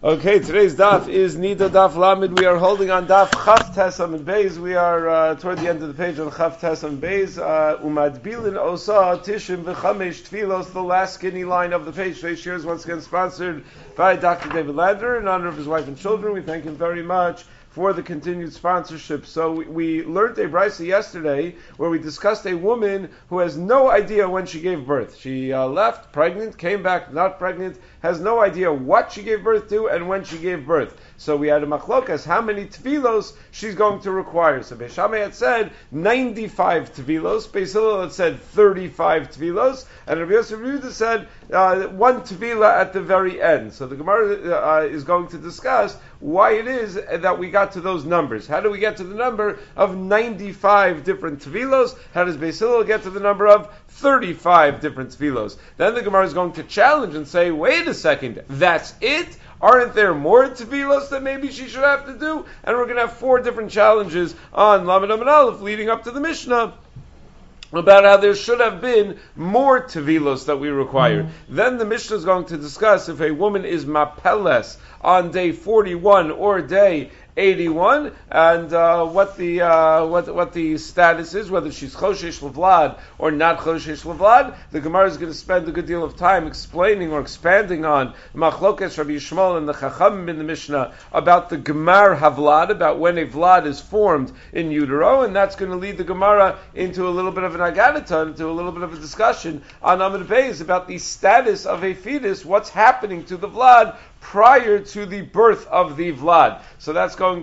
Okay, today's daf is Nida Daf Lamed. We are holding on daf Chaf Tes Amud Beis. We are toward the end of the page on Chaf Tes Amud Beis. Umadbilin Osa Tishim V'Chamesh Tfilos, the last skinny line of the page. Today's share is once again sponsored by Dr. David Lander in honor of his wife and children. We thank him very much for the continued sponsorship. So we learned a brisa yesterday where we discussed a woman who has no idea when she gave birth. She left pregnant, came back not pregnant, has no idea what she gave birth to and when she gave birth. So we had a machlokas, how many tefillos she's going to require. So Beis Shammai had said 95 tefillos, Beis Hillel had said 35 tefillos, and Rabbi Yosef Yehuda said one tefillah at the very end. So the Gemara is going to discuss why it is that we got to those numbers. How do we get to the number of 95 different tefillos? How does Beis Hillel get to the number of 35 different tefillos? Then the Gemara is going to challenge and say, wait a second, that's it? Aren't there more tefillos that maybe she should have to do? And we're going to have 4 different challenges on Lamed Amud Aleph leading up to the Mishnah about how there should have been more tevilos that we require. Then the Mishnah is going to discuss if a woman is mapeles on day 41 or day 81, and what the status is, whether she's choshesh levlad or not choshesh levlad. The Gemara is going to spend a good deal of time explaining or expanding on machlokes Rabbi Yishmael and the Chachamim in the Mishnah about the gemar havlad, about when a vlad is formed in utero, and that's going to lead the Gemara into a little bit of an agadata, into a little bit of a discussion on Amud Beis about the status of a fetus, what's happening to the vlad prior to the birth of the vlad. So that's going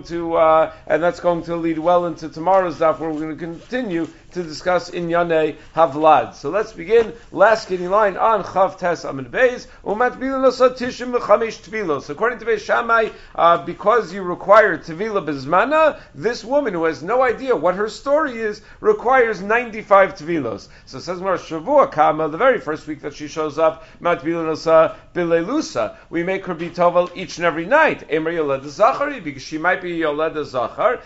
to lead well into tomorrow's daf, where we're going to continue to discuss Inyane Havlad. So let's begin. Last skinny line on Chav Tes Amud Beis. Umatbilin Osa Tishim V'Chamesh Tfilos. According to Beis Shammai, because you require Tevila Bezmana, this woman who has no idea what her story is requires 95 Tevilos. So it says Mar Shavua Kama, the very first week that she shows up, Matbilin Osa Bileilusa. We make her be Tovel each and every night. Emer Yoleda Zachari, because she might be Yoleda Zachar,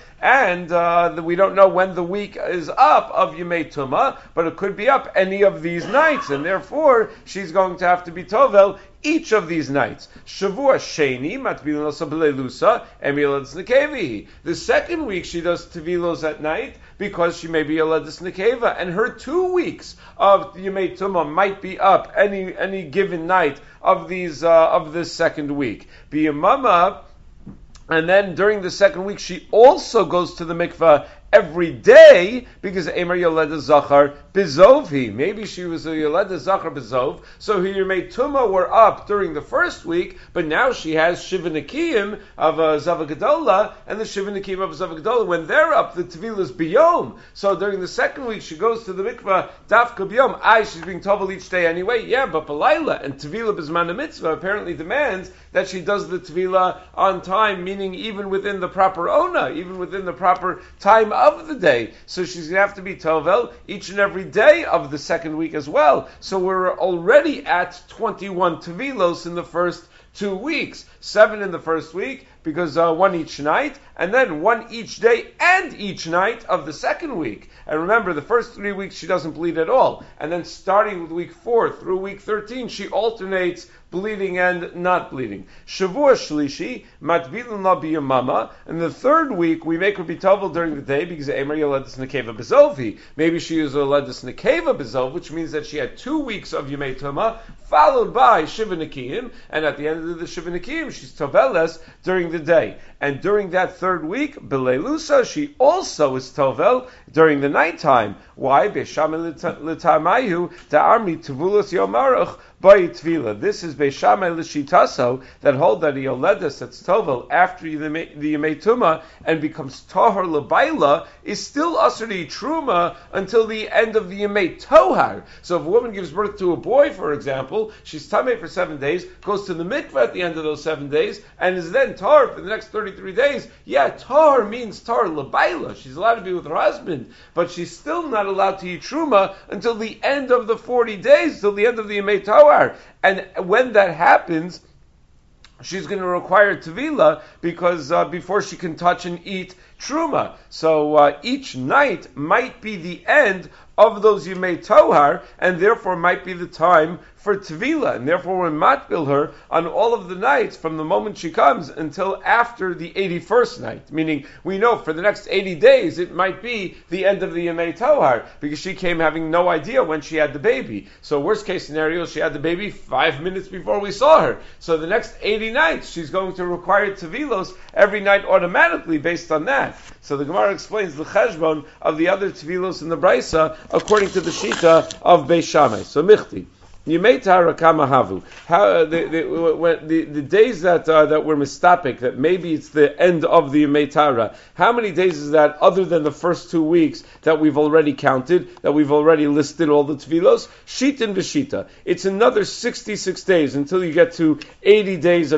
and we don't know when the week is up of Yemei Tumah, but it could be up any of these nights, and therefore she's going to have to be Tovel each of these nights. Shavua Sheni, Matbilin Osa Bileilusa, Emiladis Nekevi. The second week she does Tevilos at night because she may be Yoledis Nekeva, and her 2 weeks of Yemei Tumah might be up any given night of these of this second week. B'Yamama, and then during the second week she also goes to the mikveh every day, because Emer Yoleda Zachar Bizovhi. Maybe she was a Yoleda Zachar Bizov, so her Yemei Tumah were up during the first week, but now she has Shiva Nekiyim of Zava Gedola, and the Shiva Nekiyim of Zava Gedola, when they're up, the Tevilah is Biyom. So during the second week, she goes to the mikveh, Dafka Biyom. She's being Tovel each day anyway, yeah, but Balayla, and Tevilah Bizman Mitzvah apparently demands that she does the Tevilah on time, meaning even within the proper Ona, even within the proper time of the day. So she's going to have to be Tovel each and every day of the second week as well. So we're already at 21 Tevilos in the first 2 weeks. 7 in the first week, because 1 each night, and then 1 each day and each night of the second week. And remember, the first 3 weeks she doesn't bleed at all. And then starting with week 4 through week 13, she alternates bleeding and not bleeding. Shavua Shlishi, Matbilin La B'Yamama, and the third week we make her be Tovel during the day, because Emer Yoledis Nekeva Bezovi. Maybe she is Yoledis Nekeva Bezov, which means that she had 2 weeks of Yemei Tumah, followed by Shiva Nekiyim, and at the end of the Shiva Nekiyim, she's Toveles during the day. And during that third week, Beleilusa, she also is Tovel during the nighttime. Why? Beis Shammai l'tamayu ta'armi tevulos yomarach by Tvila. This is Beis Shammai l'shitaso, that hold that a Yoledis that's Tovel after the Yemei Tumah and becomes Tahar l'bayla is still Asr Truma until the end of the Yemei Tohar. So if a woman gives birth to a boy, for example, she's Tameh for 7 days, goes to the mikveh at the end of those 7 days, and is then Tahar for the next 33 days. Yeah, Tahar means Tahar l'bayla. She's allowed to be with her husband, but she's still not allowed to eat Truma until the end of the 40 days, till the end of the Yemei Tohar. And when that happens, she's going to require Tevila, because before she can touch and eat Truma. So each night might be the end of those Yemei Tohar, and therefore might be the time for Tvila, and therefore we're matbil her on all of the nights from the moment she comes until after the 81st night. Meaning, we know for the next 80 days it might be the end of the Yemei Tohar, because she came having no idea when she had the baby. So worst case scenario, she had the baby 5 minutes before we saw her. So the next 80 nights, she's going to require Tvilos every night automatically based on that. So the Gemara explains the cheshbon of the other Tvilos in the Braisa according to the Shita of Beis Shammai. So Michti. Yemei Tahara Kama Havu. How the days that were mistapik, that maybe it's the end of the Yemei Tahara. How many days is that other than the first 2 weeks that we've already counted, that we've already listed all the tefillos? Shitin v'shita. It's another 66 days until you get to 80 days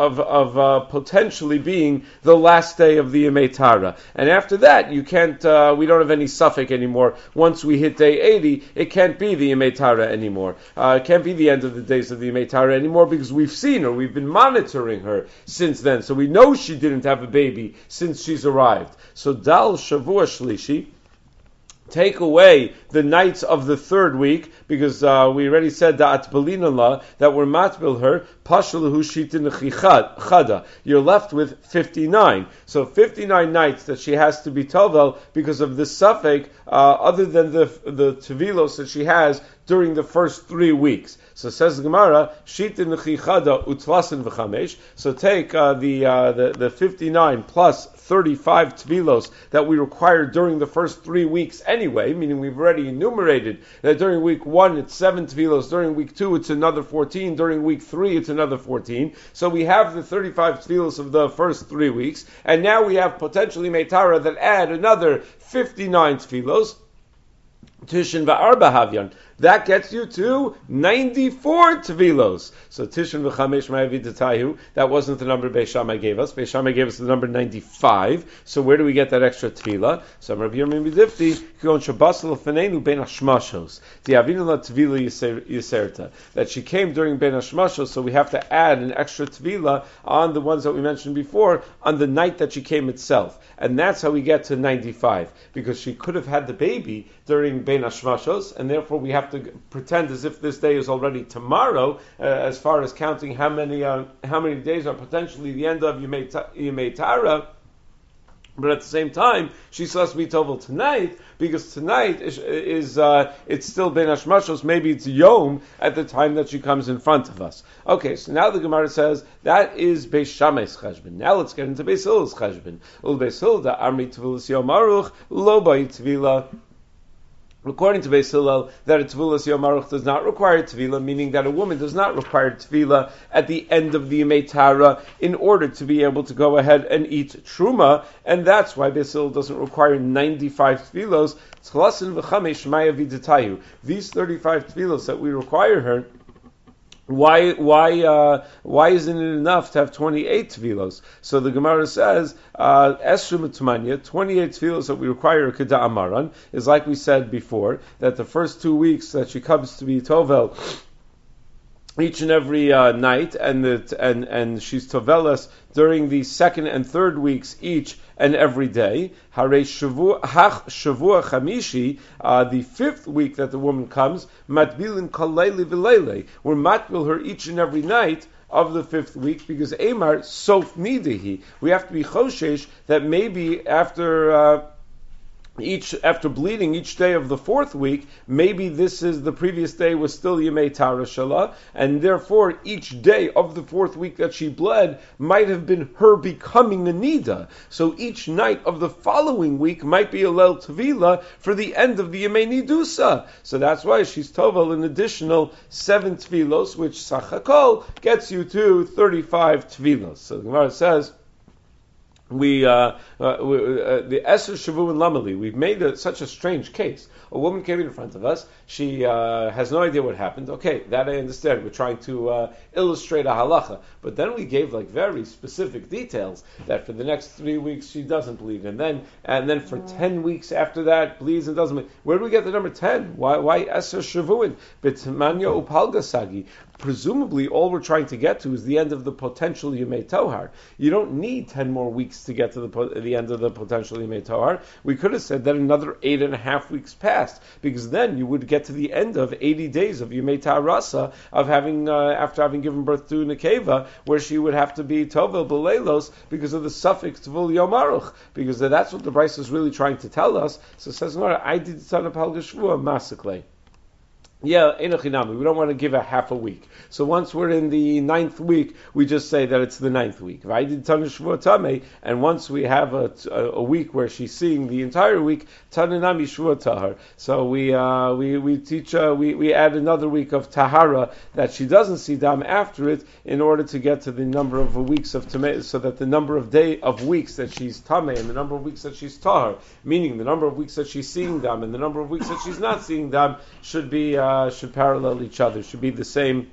of potentially being the last day of the Yemei Tahara. And after that, you can't. We don't have any suffix anymore. Once we hit day 80, it can't be the Yemei Tahara anymore. Can't be the end of the days of the Yemei Tahara anymore because we've seen her, we've been monitoring her since then. So we know she didn't have a baby since she's arrived. So Dal Shavua Shlishi, take away the nights of the third week, because we already said that that we're matbil her, pashalahu shitin chada. You're left with 59. So 59 nights that she has to be tovel because of the suffix, other than the tevilos that she has during the first 3 weeks. So says the Gemara, shitin chichada utvasin v'chamesh. So take the 59 plus 35 tevilos that we require during the first 3 weeks anyway, meaning we've already enumerated that during week 1 it's 7 tevilos, during week 2 it's another 14, during week 3 it's another 14. So we have the 35 tevilos of the first 3 weeks, and now we have potentially Meitara that add another 59 tevilos. Tishin va'arba havyan. That gets you to 94 tevilos. So Tishin v'chamesh ma'avidatayu. That wasn't the number Beis Shammai gave us. Beis Shammai gave us the number 95. So where do we get that extra tevila? So Rabbi Yirmiyah B'difti gon shabasel fenenu ben hashmashos. Tiavinu la tevila yiserta. That she came during ben hashmashos, so we have to add an extra tevila on the ones that we mentioned before on the night that she came itself, and that's how we get to 95, because she could have had the baby during ben hashmashos, and therefore we have to pretend as if this day is already tomorrow, as far as counting how many days are potentially the end of Yemei Tahara. But at the same time, she still has to be tovel tonight, because tonight is it's still ben hashmashos. Maybe it's yom at the time that she comes in front of us. Okay, so now the Gemara says that is Beis Shammai's cheshbon. Now let's get into Beis Hillel's cheshbon. Ul Beis Hillel da amri tevilas yom aruch lo bai tvila. According to Beis Hillel, that a Tevilas Yom Aruch does not require Tevila, meaning that a woman does not require Tevila at the end of the Yemei Tahara in order to be able to go ahead and eat Truma, and that's why Beis Hillel doesn't require 95 Tevilos. These 35 Tevilos that we require her, why isn't it enough to have 28 tevilos? So the Gemara says, Esrim T'manya, 28 tevilos that we require Keda Amaran, is like we said before, that the first 2 weeks that she comes to be Tovel, each and every night, and she's tovelas during the second and third weeks each and every day. Harei Shavua Chamishi, the fifth week that the woman comes, matbilin kaleili v'leile. We're matbil her each and every night of the fifth week, because Emar sof nidehi. We have to be choshesh that maybe after bleeding each day of the fourth week, maybe this is the previous day was still Yemei Tahara Shalah, and therefore each day of the fourth week that she bled might have been her becoming a Nida. So each night of the following week might be a Leil Tevila for the end of the Yemei Nidusa. So that's why she's Tovel an additional 7 Tevilos, which Sachakol gets you to 35 Tevilos. So the Gemara says, the Eser Shavu and Lamali, we've made such a strange case. A woman came in front of us. She has no idea what happened. Okay, that I understand. We're trying to illustrate a halacha. But then we gave very specific details that for the next 3 weeks she doesn't bleed. And then for 10 weeks after that, bleeds and doesn't bleed. Where do we get the number 10? Why Eser Shavuin? B'tmanya upalga sagi. presumably all we're trying to get to is the end of the potential Yemei Tohar. You don't need 10 more weeks to get to the end of the potential Yemei Tohar. We could have said that another 8.5 weeks passed, because then you would get to the end of 80 days of Yemei Taharasa, of having, after having given birth to Nekeva, where she would have to be Tovel B'Leilos because of the suffix Tvul Yom Aruch, because that's what the Bryce is really trying to tell us. So it says, I did Tzana Palga Shvua Masaklei. Yeah, Enochinami. We don't want to give a half a week. So once we're in the 9th week, we just say that it's the 9th week. And once we have a week where she's seeing the entire week, Tananami Shvua Tahar. So we teach we add another week of Tahara that she doesn't see Dam after it, in order to get to the number of weeks of Tameh, so that the number of weeks that she's Tameh and the number of weeks that she's Tahar, meaning the number of weeks that she's seeing Dam and the number of weeks that she's not seeing Dam, should parallel each other, should be the same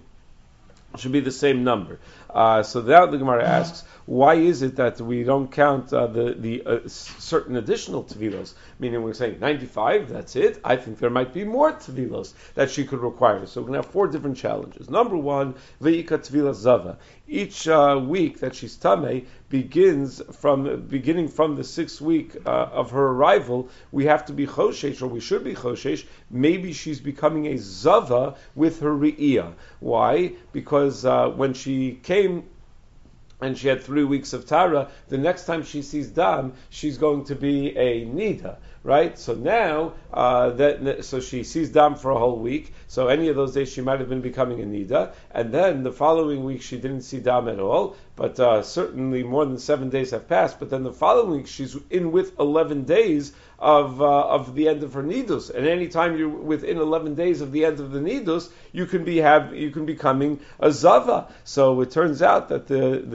number. So that the Gemara asks, why is it that we don't count the certain additional tevilos? Meaning we're saying 95, that's it. I think there might be more tevilos that she could require. So we're going to have 4 different challenges. Number 1, ve'ika tevilas zava. Each week that she's tamei beginning from the 6th week of her arrival. We have to be choshesh, or we should be choshesh. Maybe she's becoming a zava with her re'iyah. Why? Because when she came and she had 3 weeks of Tara, the next time she sees Dam, she's going to be a Nida, right? So now, so she sees Dam for a whole week, so any of those days she might have been becoming a Nida, and then the following week she didn't see Dam at all, but certainly more than 7 days have passed, but then the following week she's in with 11 days of the end of her nidus, and any time you're within 11 days of the end of the nidus, you can be becoming a zava. So it turns out that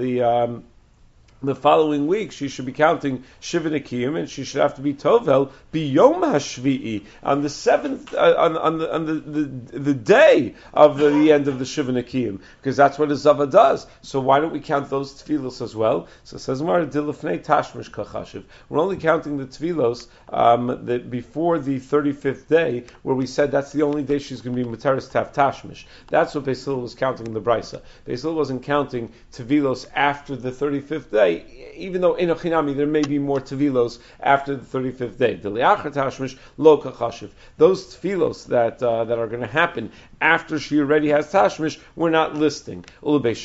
the following week she should be counting Shiva Nekiyim, and she should have to be Tovel Biyom Hashvi'i on the 7th on the day of the end of the Shiva Nekiyim, because that's what a Zava does. So why don't we count those tefillos as well? So it says Mar Dilafnei Tashmish Kachashiv. We're only counting the tefillos before the 35th day, where we said that's the only day she's going to be Muteris Tav Tashmish. That's what Beis Hillel was counting in the Brisa. Beis Hillel wasn't counting tefillos after the 35th day, even though in Ochinami there may be more tevilos after the 35th day. Those tevilos that are going to happen after she already has tashmish, we're not listing. That's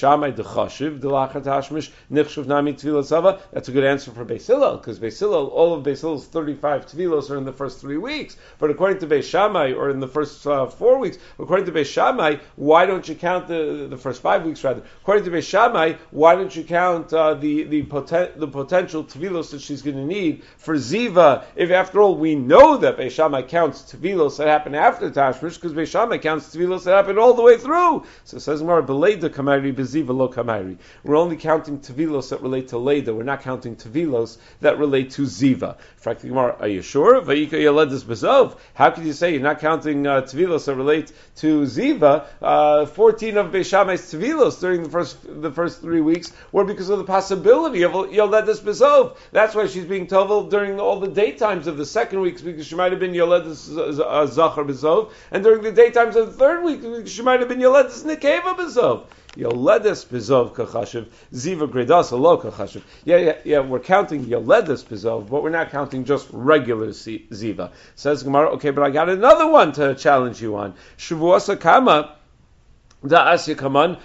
a good answer for Beis Hillel, because Beis Hillel, all of Beis Hillel's 35 tevilos are in the first 3 weeks. But according to Beis Shammai, or in the first 4 weeks, according to Beis Shammai, why don't you count the first 5 weeks rather? According to Beis Shammai, why don't you count the potential tevilos that she's going to need for Ziva, if after all we know that Beis Shammai counts tevilos that happen after tashmish, because Beis Shammai counts tevilos that happen all the way through. So it says Mar Beleida Kamairi Beziva Lo Kamairi. We're only counting tevilos that relate to Leida. We're not counting tevilos that relate to Ziva. Frankly, Gemara, are you sure? Vayika Yeledus Bezov. How can you say you're not counting tevilos that relate to Ziva? 14 of Beis Shammai's tevilos during the first 3 weeks were because of the possibility of Yoledus Bezov. That's why she's being tovel during all the daytimes of the 2nd week, because she might have been Yoledus Zachar Bezov, and during the daytimes of the 3rd week, she might have been Yoledus Nekeva Bezov. Yoledus Bezov Kachashiv, Ziva Gredas Alo Kachashiv. Yeah, we're counting Yoledus Bezov, but we're not counting just regular Ziva. Says Gemara, okay, but I got another one to challenge you on. Shavuos Kama. Let her be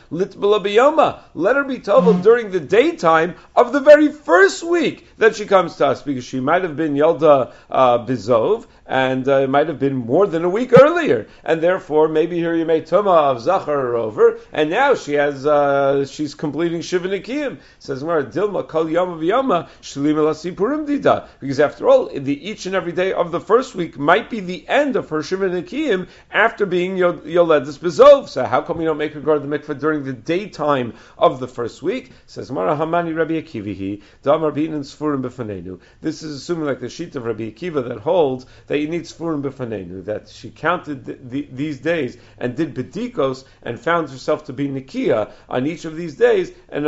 told during the daytime of the very first week that she comes to us, because she might have been Yelda Bizov, and it might have been more than a week earlier, and therefore maybe her Yemei Tumah of Zachar are over, and now she's completing Shiva Nekiyim. Says Gemara, Dilma Kol Yom V'Yoma Shlim Elasipurim Dida, because after all, each and every day of the first week might be the end of her Shiva Nekiyim after being Yoledus Bizov. So how come we don't make her go to the mikveh during the daytime of the first week? Says Mara Hamani Rabbi Akivahi Damar Binin Sfurim B'Fanenu. This is assuming like the sheet of Rabbi Akiva that holds that you need Sfurim B'Fanenu, that she counted these days and did bedikos and found herself to be Nikia on each of these days, and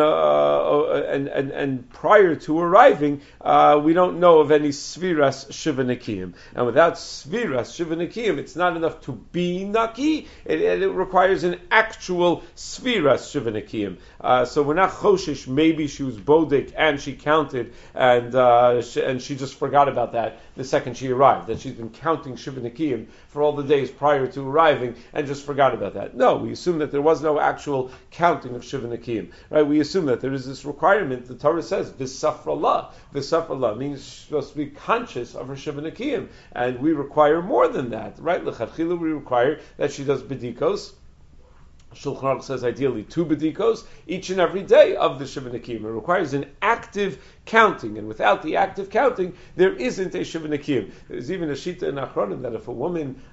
prior to arriving, we don't know of any Sviras Shiva Nikiyim. And without Sviras Shiva Nikiyim, it's not enough to be Naki, it requires an act actual Sfiras Shivanakiyim. So we're not Choshish, maybe she was Bodek and she counted and she just forgot about that the second she arrived, that she's been counting Shivanakiyim for all the days prior to arriving and just forgot about that. No, we assume that there was no actual counting of Shivanakiyim, right? We assume that there is this requirement. The Torah says, V'safrallah. V'safrallah means she's supposed to be conscious of her Shivanakiyim, and we require more than that, right? L'chadchila, we require that she does bedikos. Shulchan Aruch says ideally 2 bedikos each and every day of the Shivanakiyim. It requires an active counting, and without the active counting, there isn't a Shivanakiyim. There's even a shita in Achronim that if a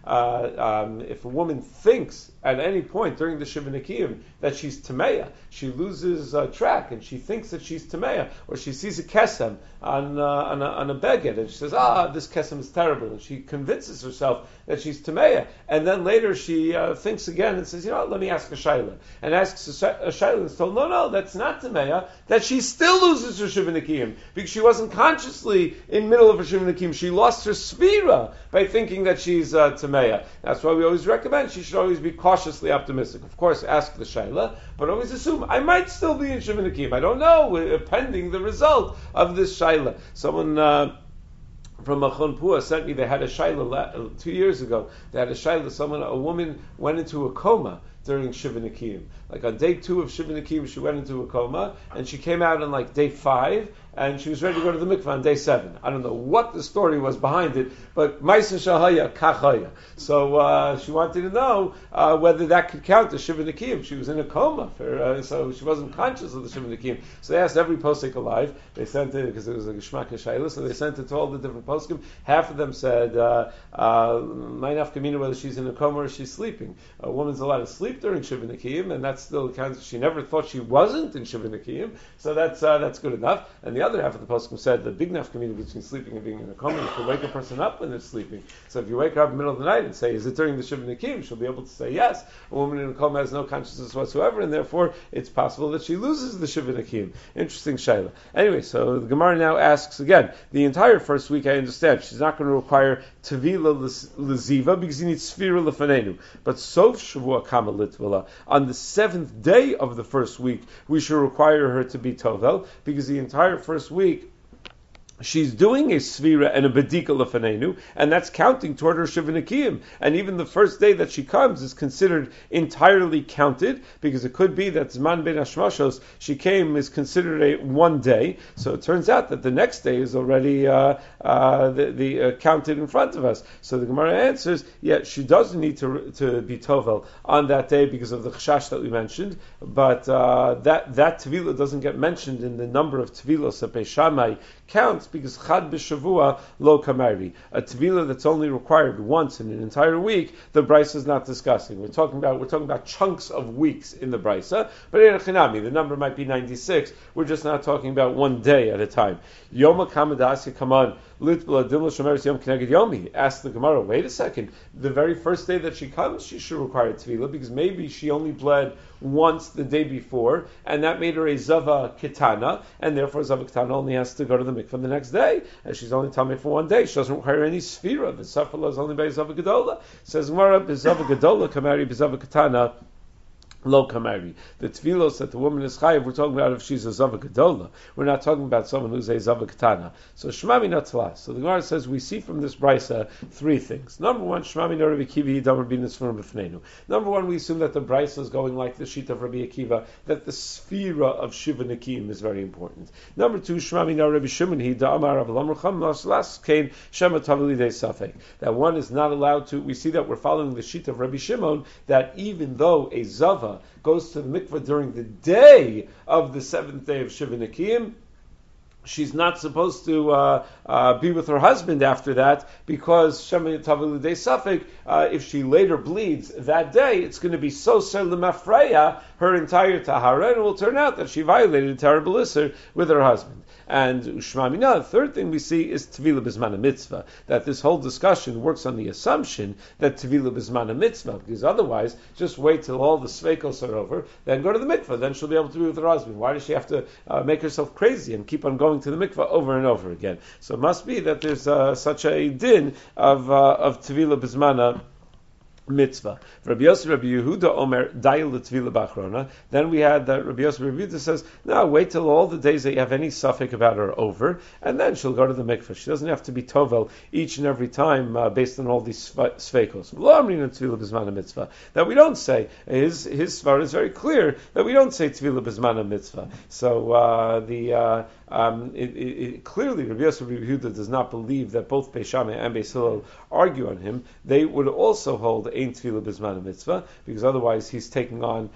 woman thinks at any point during the Shivanakiyim that she's Tameya, she loses track and she thinks that she's Tameya, or she sees a kesem on a beged and she says, this kesem is terrible, and she convinces herself that she's Tameya, and then later she thinks again and says, let me ask a shayla, and asks a shayla and is told, no, that's not Tameya, that she still loses her Shivanakiyim, because she wasn't consciously in middle of her Shivanakiyim. She lost her Sfira by thinking that she's Tameya. That's why we always recommend she should always be cautiously optimistic. Of course, ask the shayla, but always assume, I might still be in Shivanakiyim. I don't know, pending the result of this shayla. Someone from Machon Pua sent me, they had a shayla 2 years ago. They had a shayla, a woman went into a coma during Shivanakiyim. Like on day 2 of Shivanakiyim, she went into a coma, and she came out on like day 5, and she was ready to go to the mikvah on day 7. I don't know what the story was behind it, but Maisa Shahaya Kachaya. So she wanted to know whether that could count as Shivanakiyim. She was in a coma, so she wasn't conscious of the Shivanakiyim. So they asked every posek alive. They sent it, because it was a Geshmak Shayla, so they sent it to all the different poskim. Half of them said, Mainaf Kamina, whether she's in a coma or she's sleeping. A woman's allowed to sleep during Shivanakiyim, and that's still counts. She never thought she wasn't in Shivanakiyim, so that's good enough. And the other half of the poskim said the big enough community between sleeping and being in a coma is to wake a person up when they're sleeping. So if you wake her up in the middle of the night and say, is it during the Shivanakiyim? She'll be able to say yes. A woman in a coma has no consciousness whatsoever, and therefore it's possible that she loses the Shivanakiyim. Interesting shayla. Anyway, so the Gemara now asks again, the entire first week I understand she's not going to require Tevila Leziva because you need Sfira Lefanenu. But Sof Shavua Kama Litvala, on the 7th day of the first week, we should require her to be Tovel, because the entire first week she's doing a svira and a bedika lefanenu, and that's counting toward her shivanakiyim. And even the first day that she comes is considered entirely counted, because it could be that Zman Ben Hashmashos, she came, is considered a 1 day. So it turns out that the next day is already counted in front of us. So the Gemara answers, she does need to be tovel on that day because of the chashash that we mentioned, but that tevilah doesn't get mentioned in the number of tevilos that Beis Shammai counts, because chad b'shavua lo kamari, a tevilah that's only required once in an entire week, the brisa is not discussing. We're talking about chunks of weeks in the brisa, but in a chinami, the number might be 96. We're just not talking about 1 day at a time. Yoma kamadasya kaman litbla dimla shomeres yom keneged yomi. Ask the Gemara, wait a second, the very first day that she comes, she should require tevilah, because maybe she only bled once the day before, and that made her a zava ketana, and therefore zava ketana only has to go to the mikvah the next day, and she's only tamei for 1 day. She doesn't require any sfira. The safala is only by zava gedola. Says Gemara, b'zava gedola kamari b'zava ketana lo kamari. The tvilos that the woman is chayiv, we're talking about if she's a zava gedola. We're not talking about someone who's a zava ketana. So shmami natla. So the Gemara says we see from this brisa 3 things. Number 1, shmami no Rabbi Akiva yidam Rabbi Nisvan b'fneinu. Number 1, we assume that the brisa is going like the sheet of Rabbi Akiva, that the sfira of shiva nikim is very important. Number 2, shmami no Rabbi Shimon hida amar Rav Lamar Cham las kain shema tavli de safek. That one is not allowed to. We see that we're following the sheet of Rabbi Shimon, that even though a zava goes to the mikvah during the day of the 7th day of Shiva Nikiyim, she's not supposed to be with her husband after that, because Shema Tavilu De Safek, if she later bleeds that day, it's going to be so lemafreya her entire tahara, and it will turn out that she violated a terrible isser with her husband. And Ushmamina, the third thing we see is Tevila Bizmana Mitzvah, that this whole discussion works on the assumption that Tevila Bizmana Mitzvah, because otherwise, just wait till all the sveikos are over, then go to the mikvah, then she'll be able to be with her husband. Why does she have to make herself crazy and keep on going to the mikvah over and over again? So it must be that there's such a din of Tevila Bizmana mitzvah. Rabbi Yosef, Rabbi Yehuda Omer Dayil L'Tvila B'Achrona. Then we had that Rabbi Yosef, Rabbi Yehuda says, no, wait till all the days that you have any suffix about her are over, and then she'll go to the mikveh. She doesn't have to be tovel each and every time based on all these sveikos. That we don't say. His svar is very clear that we don't say Tvila B'Zman mitzvah. So clearly Rabbi Yosef, Rabbi Yehuda does not believe that both Beis Shammai and Beis Hillel argue on him. They would also hold Ein Tefillah B'Zman mitzvah, because otherwise he's taking on,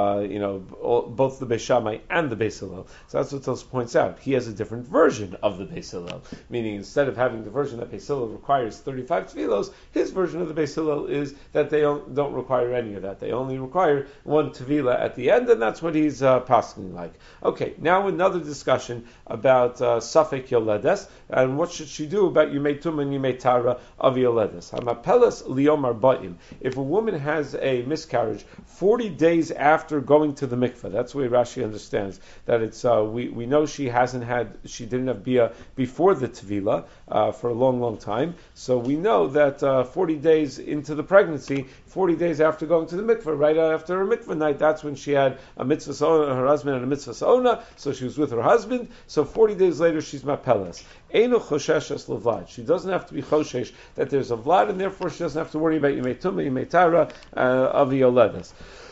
both the Beis Shammai and the Beis Hillel. So that's what Tosfos points out. He has a different version of the Beis Hillel, meaning instead of having the version that Beis Hillel requires 35 tefillos, his version of the Beis Hillel is that they don't require any of that. They only require one tefillah at the end, and that's what he's passing like. Okay, now another discussion about Safek Yoledes, and what should she do about Yumei Tum and Yumei Tara of Yoledes. Hamapelas Liyom Arba'im. If a woman has a miscarriage 40 days after going to the mikveh, that's the way Rashi understands that it's. We know she didn't have bia before the tevilah for a long, long time. So we know that 40 days into the pregnancy, 40 days after going to the mikveh, right after her mikveh night, that's when she had a mitzvah sa'ona, her husband had a mitzvah sa'ona, so she was with her husband. So 40 days later, she's mapelas. Einu chosheshes levlad. She doesn't have to be choshesh that there's a vlad, and therefore she doesn't have to worry about yimei tumah, yimei tara, of yoledes.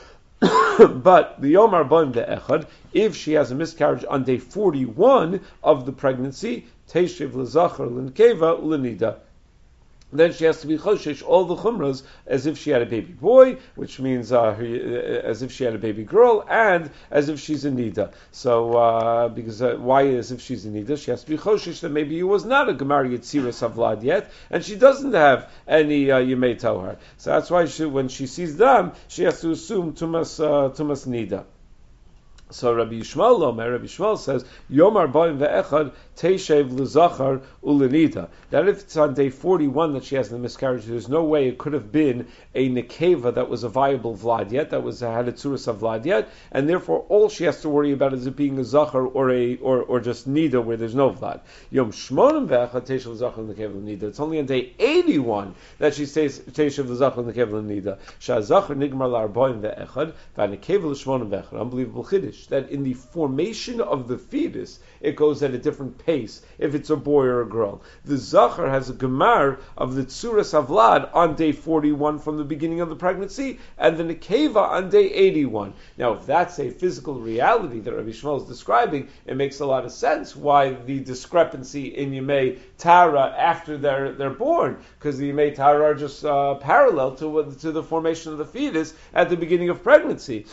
But the Yom Arba'im de'echad, if she has a miscarriage on day 41 of the pregnancy, teishiv l'zachar l'nkeva l'nida. Then she has to be choshesh all the chumras as if she had a baby boy, which means as if she had a baby girl, and as if she's a nida. So, because why as if she's a nida? She has to be choshesh that maybe he was not a gemar yetziras havlad yet, and she doesn't have any yemei tohar. So that's why when she sees them, she has to assume tumas nida. So Rabbi Yishmael says, Yom Arba'im ve'echad teishev l'zachar ulenida. That if it's on day 41 that she has the miscarriage, there's no way it could have been a nekeva that was a viable vlad yet, that had a tzuras of vlad yet, and therefore all she has to worry about is it being a zachar or just nida where there's no vlad. Yom Shmonim ve'echad teishev l'zachar l'nekeva l'nida. It's only on day 81 that she says teishev l'zachar l'nekeva l'nida. Sha'azachar nigmar la'arba'im ve'echad va'nekeva l'shmonim ve'echad. Unbelievable chiddush. That in the formation of the fetus, it goes at a different pace if it's a boy or a girl. The Zachar has a gemar of the Tzuras Havlad on day 41 from the beginning of the pregnancy, and the Nekeva on day 81. Now, if that's a physical reality that Rabbi Shmuel is describing, it makes a lot of sense why the discrepancy in Yemei Tara after they're born, because the Yemei Tara are just parallel to the formation of the fetus at the beginning of pregnancy.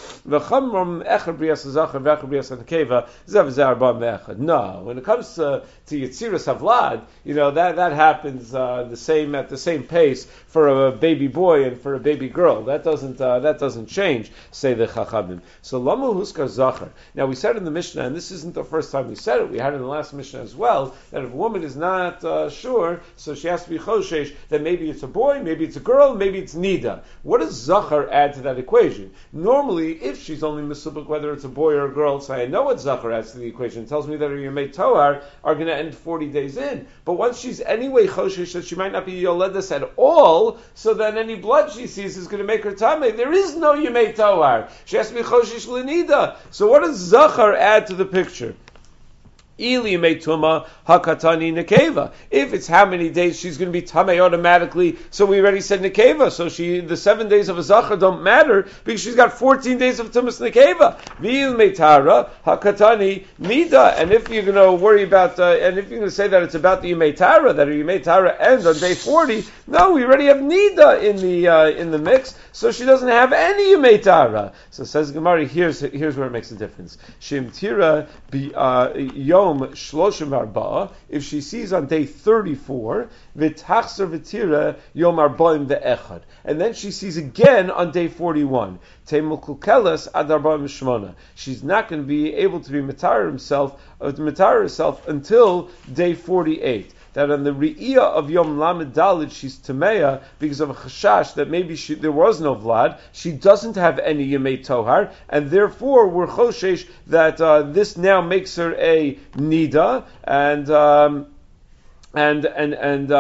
No, when it comes to Yetziras Havlad, that happens at the same pace for a baby boy and for a baby girl. That doesn't change, say the Chachamim. So Lamu Huskar Zachar. Now we said in the Mishnah, and this isn't the first time we said it, we had it in the last Mishnah as well, that if a woman is not sure, so she has to be choshesh that maybe it's a boy, maybe it's a girl, maybe it's nida. What does Zachar add to that equation? Normally, if she's only misubuk whether it's a boy or a girl, so I know what Zachar adds to the equation. It tells me that her Yemei Tohar are going to end 40 days in. But once she's anyway choshesh that she might not be yoledes at all, so then any blood she sees is going to make her tamei. There is no Yemei Tohar. She has to be choshesh l'nida. So what does Zachar add to the picture? Ili meituma hakatani nekeva. If it's how many days she's going to be tamei automatically, so we already said nekeva. So the 7 days of a zachar don't matter because she's got 14 days of tumas nekeva. V'il meitara hakatani nida. And if you're going to worry about, and if you're going to say that it's about the yumeitara, that her yumeitara ends on day 40, no, we already have nida in the mix, so she doesn't have any yumeitara. So says Gemara, here's where it makes a difference. Shimtira yom shloshim arba'a, if she sees on day 34, v'tachzer v'tira yom arba'im ve'echad, and then she sees again on day 41, teimul kukeles ad arba'im shmona, she's not going to be able to be matar herself until day 48. That on the Re'iyah of Yom Lamed Dalid, she's Tameya because of a chashash that maybe there was no Vlad, she doesn't have any Yemei Tohar, and therefore we're choshesh that this now makes her a Nida,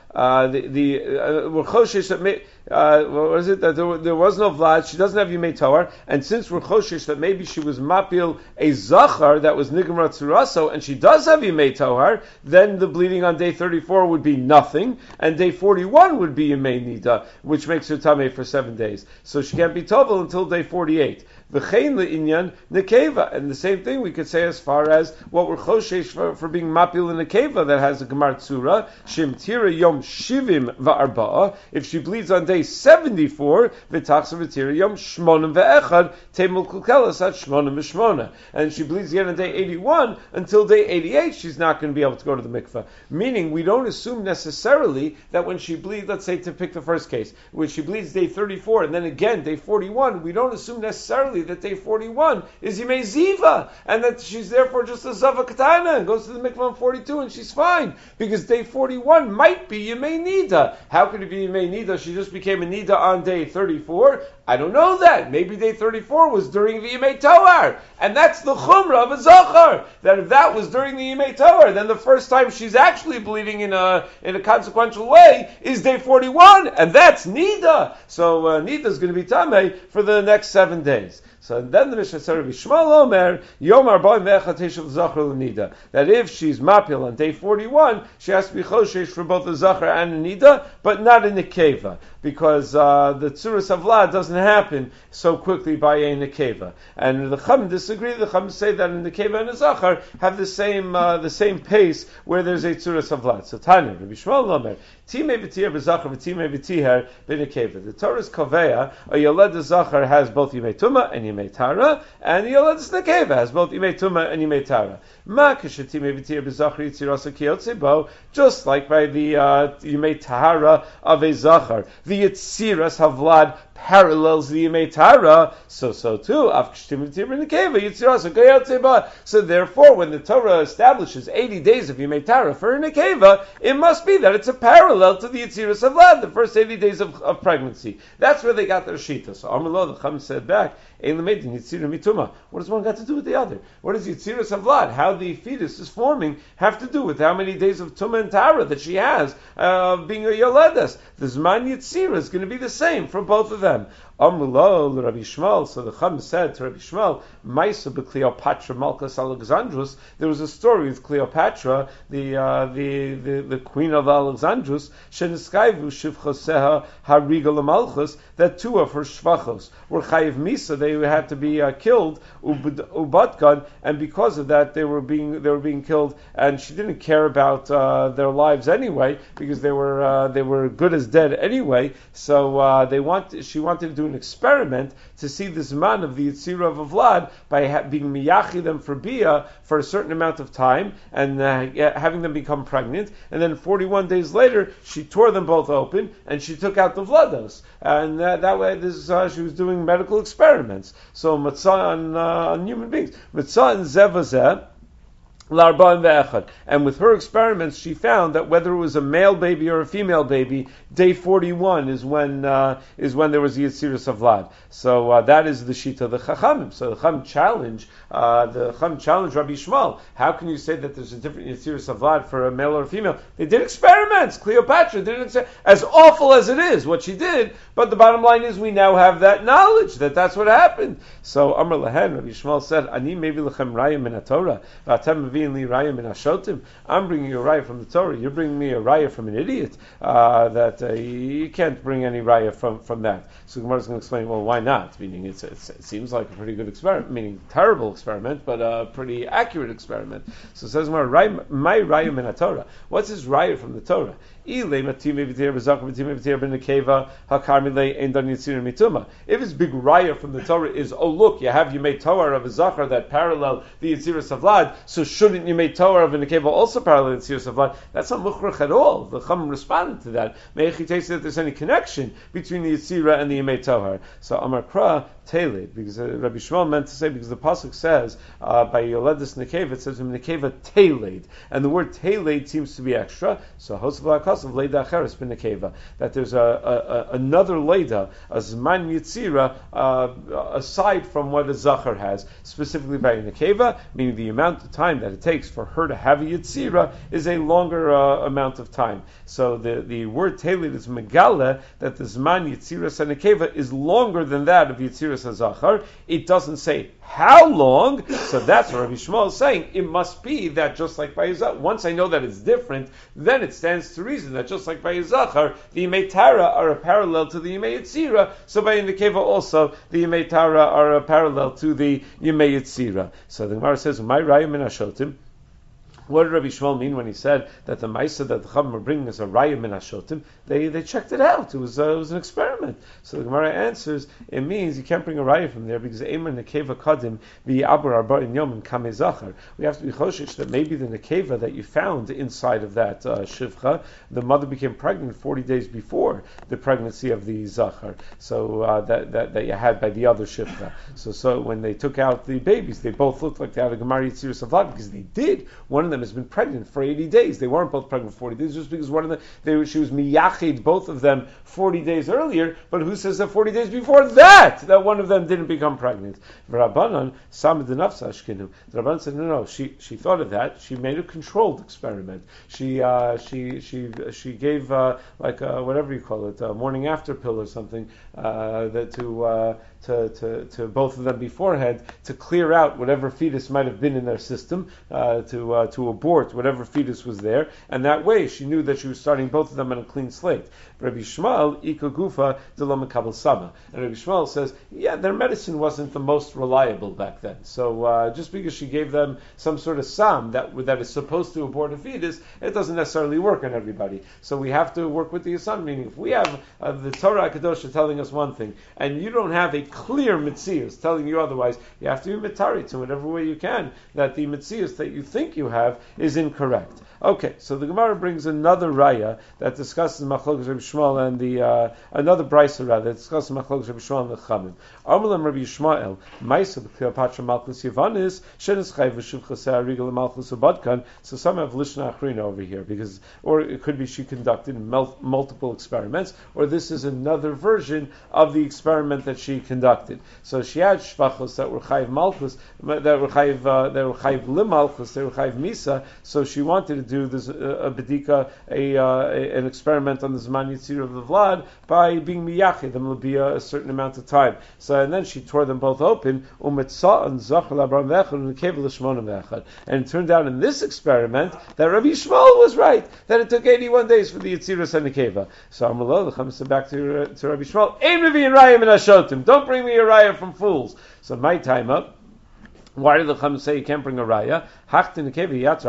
we're choshesh that what is it that there was no vlad? She doesn't have yimei tohar, and since we're choshesh that maybe she was mapil a zachar that was nigmar tzuraso, and she does have yimei tohar, then the bleeding on day 34 would be nothing, and day 41 would be yimei nida, which makes her tamei for 7 days. So she can't be tovel until day 48. V'chein le'inyan nekeva, and the same thing we could say as far as what we're choshesh for being mapil in nekeva that has a gemar tzura shim tira yom shivim va'arba'a. If she bleeds on day 74, v'tachsa v'tira yom shmonim ve'echad temul kulkelas at shmonim v'shmona, and she bleeds again on day 81 until day 88. She's not going to be able to go to the mikveh. Meaning, we don't assume necessarily that when she bleeds, let's say to pick the first case, when she bleeds day 34 and then again day 41, we don't assume necessarily that day 41 is Yimei Ziva, and that she's therefore just a Zava Katana and goes to the mikvah on 42 and she's fine, because day 41 might be Yimei Nida. How could it be Yimei Nida? She just became a Nida on day 34. I don't know that. Maybe day 34 was during the Yimei Tohar, and that's the Chumrah of a Zachar, that if that was during the Yimei Tohar, then the first time she's actually bleeding in a consequential way is day 41, and that's Nida. So Nida is going to be Tameh for the next 7 days. So then the Mishnah said, Rabbi Shmuel Omer, Yom Arba'im Ve'echad Teshuv Zachar L'Nida, that if she's mapil on day 41, she has to be choshesh for both the Zachar and the Nida, but not in the Nekeva, because the Tzuras Avlad doesn't happen so quickly by a Nekeva. And the Chum disagree. The Chum say that in the Nekeva and the Zachar have the same pace where there's a Tzuras Avlad. So Tanya, Rabbi Shmuel Omer, Timei V'Tiyar B'Zachar V'Timei V'Tiher B'Nekeva. The Torah's Kovea, a Yoled Zachar has both Yimei Tumah and Yimei Tara, and the Yoled Nekeva has both Yimei Tumah and Yimei Tara. Ma Kishatimei V'Tiyar B'Zachar Yitzirasa Kiyotzebo, just like by the Yimei Tahara of a Zachar, the Yitziras Havlad parallels the Yimei Tara, so too. So therefore, when the Torah establishes 80 days of Yimei Tara for a Nekeva, it must be that it's a parallel to the Yitziras of Vlad, the first 80 days of pregnancy. That's where they got their Shita. So Amrullah, the Chum said back, what does one got to do with the other? What does Yitziras of Vlad, how the fetus is forming, have to do with how many days of Tumah and Tara that she has being a Yoledes? The Zman Yitzira is going to be the same for both of them. Amrullah, Rabbi Shmuel. So the Chum said to Rabbi Shmuel, Maisa Cleopatra Malchus Alexandrus. There was a story with Cleopatra, the queen of Alexandrus, Sheniskaivu Shivchoseha Harigal Malchus, that 2 of her shvachos were chayiv misa. They had to be killed ubatkan, and because of that, they were being killed. And she didn't care about their lives anyway, because they were good as dead anyway. So she wanted to do an experiment to see this man of the Yitzira of Vlad by being miyachi them for bia for a certain amount of time and having them become pregnant, and then 41 days later she tore them both open and she took out the vlados, and that way she was doing medical experiments. So matzah on human beings, matzah and zevazeh. And with her experiments, she found that whether it was a male baby or a female baby, day 41 is when there was the Yitziras of Vlad. So that is the Shita of the Chachamim. So the Chacham challenge Rabbi Shmuel. How can you say that there's a different Yitziras of Vlad for a male or a female? They did experiments. Cleopatra didn't say, as awful as it is what she did, but the bottom line is we now have that knowledge that that's what happened. So Amar Lahen, Rabbi Shmuel said, Ani maybe lechem raya min haTorah, v'atem mevi'in li raya min hashotim. I'm bringing you a raya from the Torah. You're bringing me a raya from an idiot. That you can't bring any raya from that. So Gemara is going to explain, well, why not? Meaning it seems like a pretty good experiment, meaning terrible experiment, but a pretty accurate experiment. So it says Gemara, my raya min haTorah. What's his raya from the Torah? If it's big raya from the Torah is, oh look, you have Yimei Torah of a Zachar that parallel the Yitziras of Vlad, so shouldn't Yimei Torah of a Nekeva also parallel the Yitziras of Vlad? That's not mukhrach at all. The Chum responded to that. Me'echitei said that there's any connection between the Yitzira and the Yimei Torah. So Amar Kra, Teled, because Rabbi Shmuel meant to say, because the pasuk says by Yoledis Nekeva, it says Nekeva Teled, and the word Teled seems to be extra. So Hosavla Kasav Leida Acheres ben Nekeva, that there's another Leida, a Zman Yitzira, aside from what a Zachar has, specifically by a Nekeva, meaning the amount of time that it takes for her to have a Yitzira is a longer amount of time. So the word Teled is Megala, that the Zman Yitzira Nekeva is longer than that of Yitzira Zachar. It doesn't say how long, so that's what Rabbi Shmuel is saying. It must be that just like by Yizachar, once I know that it's different, then it stands to reason that just like by Yizachar, the Yimei Tara are a parallel to the Yimei Yitzira, so by Nekeva also, the Yimei Tara are a parallel to the Yimei Yitzira. So the Gemara says, "My Raya min Hashotim." What did Rabbi Shmuel mean when he said that the Maisa that the Chachamim are bringing is a Raya min Hashotim? They checked it out. It was an experiment. So the Gemara answers, it means you can't bring a Raya from there because Eimer Nekeva Kadim the Abur Arba'in Yom Kamei Zachar. We have to be choshish that maybe the Nekeva that you found inside of that Shivcha, the mother became pregnant 40 days before the pregnancy of the Zachar. So that you had by the other Shivcha. So when they took out the babies, they both looked like they had a Gemara Yitzir Savlad because they did. One of them has been pregnant for 80 days. They weren't both pregnant for 40 days just because one of them, she was miyachid, both of them 40 days earlier, but who says that 40 days before that one of them didn't become pregnant? Rabbanan, Samad the Nafsa The Rabbanan said, no, she thought of that. She made a controlled experiment. She gave, whatever you call it, a morning after pill or something, to both of them beforehand to clear out whatever fetus might have been in their system, to abort whatever fetus was there, and that way she knew that she was starting both of them on a clean slate. Rabbi Shmuel, Ika Gufa, Dilom Kabel Sama. And Rabbi Shmuel says, their medicine wasn't the most reliable back then. So just because she gave them some sort of sam that is supposed to abort a fetus, it doesn't necessarily work on everybody. So we have to work with the Yisam, meaning if we have the Torah HaKadosh telling us one thing, and you don't have a clear Metzius telling you otherwise, you have to be Metari in whatever way you can, that the Metzius that you think you have is incorrect. Okay, so the Gemara brings another raya that discusses Machlokes Rabbi Shmuel and the another brisa rather that discusses Machlokes Rabbi Shmuel and the Chamim. Armalam Rabbi Yishmael, Ma'isa b'Kleopatra Malchus Yavanis, Shenis Chayv v'Shivcha Se'arigal Malchus Ubadkan. So some have Lishna Achrina over here or it could be she conducted multiple experiments, or this is another version of the experiment that she conducted. So she had shvachos that were Chayv Malchus, that were Chayv Limalchus, they were Chayv Misa. So she wanted to do this a bedika, an experiment on the Zman Yitzir of the Vlad by being miyachid them will be a certain amount of time. So and then she tore them both open. And it turned out in this experiment that Rabbi Shmuel was right, that it took 81 days for the Yitziras and the Nekeva. So Amalol said back to Rabbi Shmuel, Ein Revi Raya min Hashotim. Don't bring me a raya from fools. So my time up. Why did the Chacham say you can't bring a raya? It could be that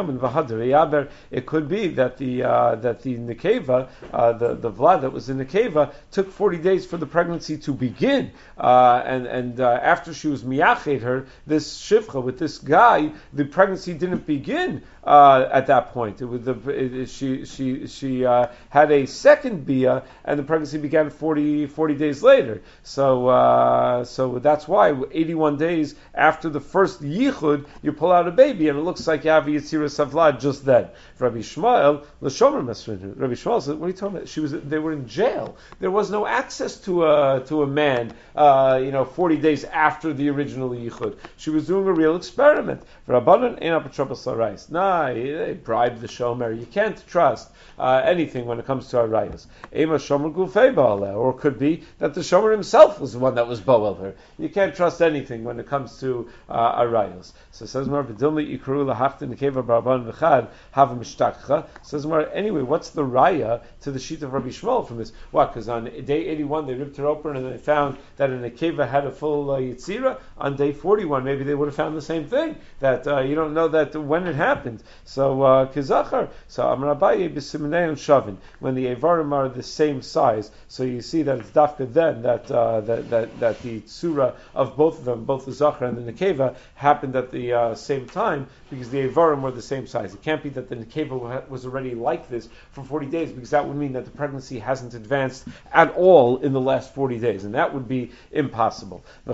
the nekeva, the vlad that was in nekeva, took 40 days for the pregnancy to begin, and after she was miyached her, this shivcha with this guy, the pregnancy didn't begin at that point. She had a second bia, and the pregnancy began 40 days later. So that's why 81 days after the first yichud, you pull out a baby, and it looks like you have a Yitzira Savlad just then. Rabbi Shmuel, L'shomer Masrin. Rabbi Shmuel said, "What are you talking about? They were in jail. There was no access to a man, 40 days after the original yichud. She was doing a real experiment. Rabbanan ain't apotropos l'rayos. Nah, they bribed the shomer. You can't trust anything when it comes to arayos. Ema shomer gufei ba'aleh, or it could be that the shomer himself was the one that was bo'el her. You can't trust anything when it comes to arayos. So it says more v'dilma ikru lahachtin nekeva barban v'chad have mishtakcha. Says more anyway. What's the raya to the sheet of Rabbi Shmuel from this? What? Because on day 81 they ripped her open and they found that a nekeva had a full yitzira. On day 41 maybe they would have found the same thing. That you don't know that when it happened. So kizachar. So Amar Abaye b'siminei and shavin, when the avarim are the same size. So you see that it's dafka then that the tzura of both of them, both the zachar and the nekeva, Nekeva happened at the same time, because the Avarim were the same size. It can't be that the Nekeva was already like this for 40 days, because that would mean that the pregnancy hasn't advanced at all in the last 40 days, and that would be impossible. The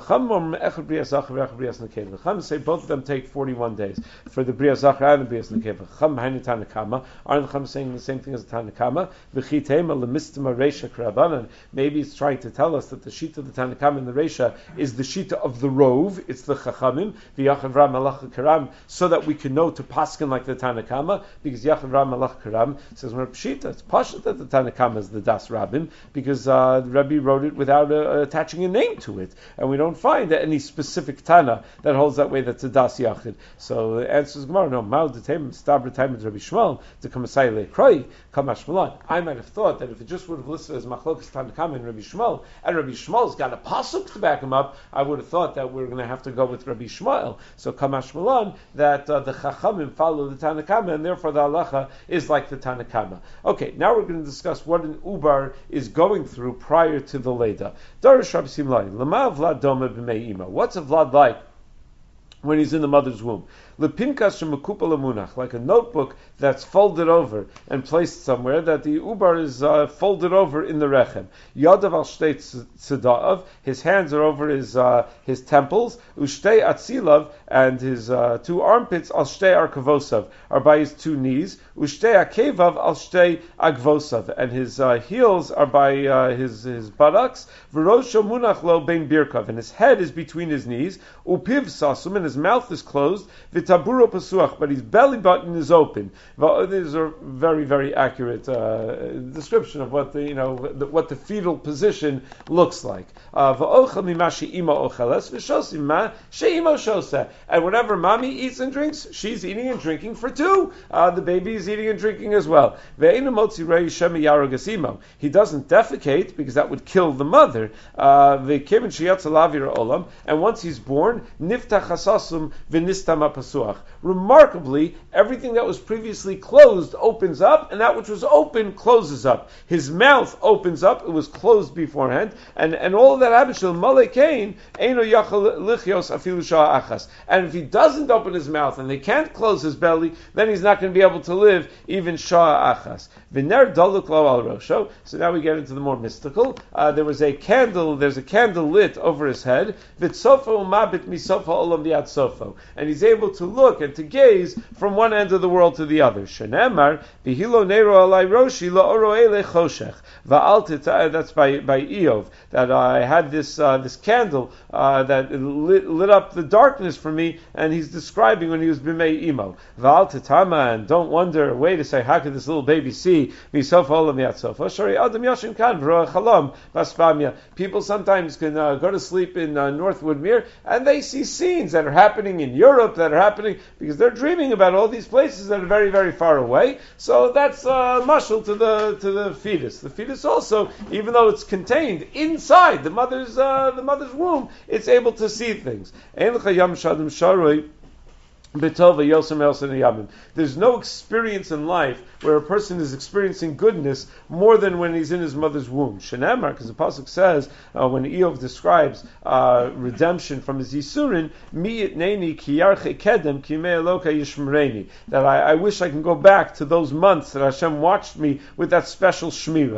Chum say both of them take 41 days for the Bria Zachar and the Bria Nekeva. Chum Hainu Tanakama. Aren't the Chum saying the same thing as the Tanakama? Maybe it's trying to tell us that the Shita of the Tanakama and the Reisha is the Shita of the Rove, it's the Chachamim, v'Yachavra Malach Karam, so that we can know to paskin like the Tanakama, because Yachavra Malach Karam says when Pshita, it's Pashat that the Tanakama is the Das Rabbim, because Rabbi wrote it without attaching a name to it, and we don't find any specific Tana that holds that way that's a Das Yachid. So the answer is Gemara, no, Ma'al D'Tem, Stabra Time Rabbi Shmuel, to Kamasai Le'kroi, Kamash Malan. I might have thought that if it just would have listed as Machlokas Tanakama and Rabbi Shmuel Shmuel's got a pasuk to back him up, I would have thought that we're going to have to go with Rabbi Shmuel. So Kamash Malan, that the Chachamim follow the Tanakama, and therefore the halacha is like the Tanakama. Okay, now we're going to discuss what an Ubar is going through prior to the Leda. Darish Rabbi Simlai, Lama Vlad Doma B'mei Ima. What's a Vlad like when he's in the mother's womb? Lepinkas shemekupa lemunach, like a notebook that's folded over and placed somewhere, that the ubar is folded over in the rechem. Yadav al shtei tzeda'av, his hands are over his temples. Ushtei atzilav, and his two armpits al shtei arkavosav, are by his two knees. Ushtei akevav al shtei agvosav, and his heels are by his buttocks. V'rosho munach lo bein birkav, and his head is between his knees. Upiv sasum, and his mouth is closed. Taburo pasuach, but his belly button is open. These are very, very accurate description of what the fetal position looks like. And whenever mommy eats and drinks, she's eating and drinking for two. The baby is eating and drinking as well. He doesn't defecate because that would kill the mother. And once he's born, niftach hasasum v'nistama pasuach. Remarkably, everything that was previously closed opens up, and that which was open closes up. His mouth opens up; it was closed beforehand, and all of that happens. And if he doesn't open his mouth and they can't close his belly, then he's not going to be able to live even shah achas. So now we get into the more mystical. There's a candle lit over his head, and he's able to look and to gaze from one end of the world to the other. Shenemar, that's by Eov, that I had this candle that lit up the darkness for me, and he's describing when he was b'mei imo. Va'al tetama, and don't wonder, wait to say, how could this little baby see? People sometimes can go to sleep in Northwood Mere, and they see scenes that are happening in Europe, that are happening because they're dreaming about all these places that are very, very far away. So that's mashal to the fetus. The fetus also, even though it's contained inside the mother's womb, it's able to see things. There's no experience in life where a person is experiencing goodness more than when he's in his mother's womb. Shenemar, because the pasuk says when Eov describes redemption from his yisurin, that I wish I can go back to those months that Hashem watched me with that special shmira.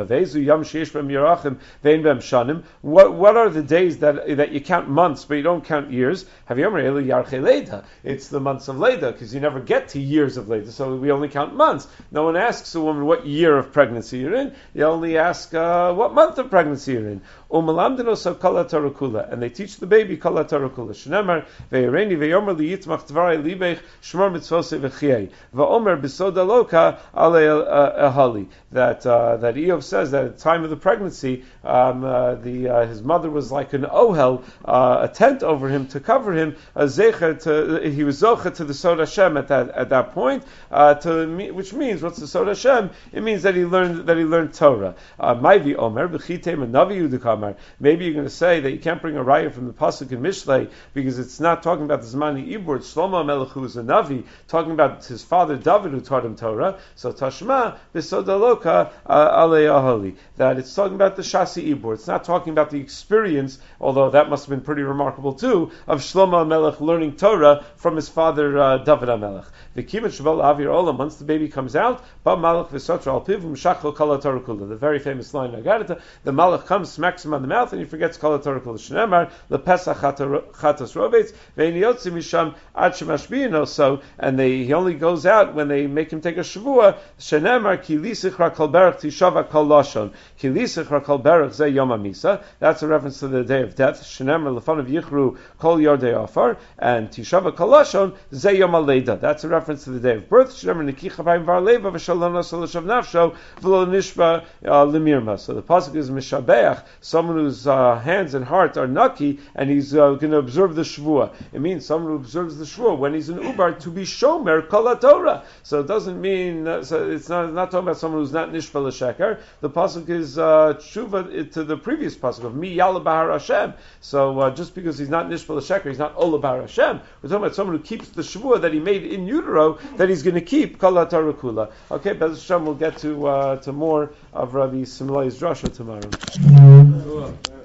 What are the days that you count months but you don't count years? It's the months of Leda, because you never get to years of Leda, so we only count months. No one asks a woman what year of pregnancy you're in. You only ask what month of pregnancy you're in. And they teach the baby kala tarakula. Shnemar ve'ireni ve'yomer liyitmach tvarei libech shmor mitzvosei v'chiei va'omer b'soda loka alei ahali. That Eov says that at the time of the pregnancy, his mother was like an ohel, a tent over him to cover him. He was zocha to the Sod Hashem at that point, which means what's the Sod Hashem? It means that he learned Torah. Maybe Omer b'chitem and Navi Udekamar. Maybe you're going to say that you can't bring a raya from the pasuk in Mishlei because it's not talking about the Zmani Ibur. It's Shlomo HaMelech who was a Navi, talking about his father David who taught him Torah. So Tashma b'Sodaloka alei ahali. That it's talking about the Shasi Ibur. It's not talking about the experience, although that must have been pretty remarkable too, of Shlomo HaMelech learning Torah from his father David HaMelech. The Kimat Shabbat Avir Olam, once the baby comes out, Ba Malach V'Sotra Al Piv M'Shachol Kol HaTorah Kula. The very famous line in Agarata, the Malach comes, smacks him on the mouth, and he forgets Kol HaTorah Kula. Shneimar LePesach Chatas Rovetz Ve'Eni Yotzi Misham Ad Shemashbiino. So, and he only goes out when they make him take a Shavua. Shneimar Ki Lisich Rakol Berach Tishava Kol Lashon. Ki Lisich Rakol Berach Zeh Yom HaMisa. That's a reference to the day of death. Shneimar Lefon of Yichru Kol Yordei Afar. And Tishava Kol Lashon Zeh Yom HaLeida. That's a reference to the day of birth. So the pasuk is mishabeach, someone whose hands and heart are naki, and he's going to observe the shvua. It means someone who observes the shvua when he's in ubar to be shomer kol Torah. So it doesn't mean so it's not talking about someone who's not nishba l'sheker. The pasuk is tshuva to the previous pasuk of mi yala bahar Hashem. So just because he's not nishba l'sheker, he's not ola bahar Hashem. We're talking about someone who keeps the shvua that he made in utero, that he's going to keep Kol HaTorah Kula. Okay, Bez Hashem, we'll get to more of Rabbi Simlai's drasha tomorrow. Cool.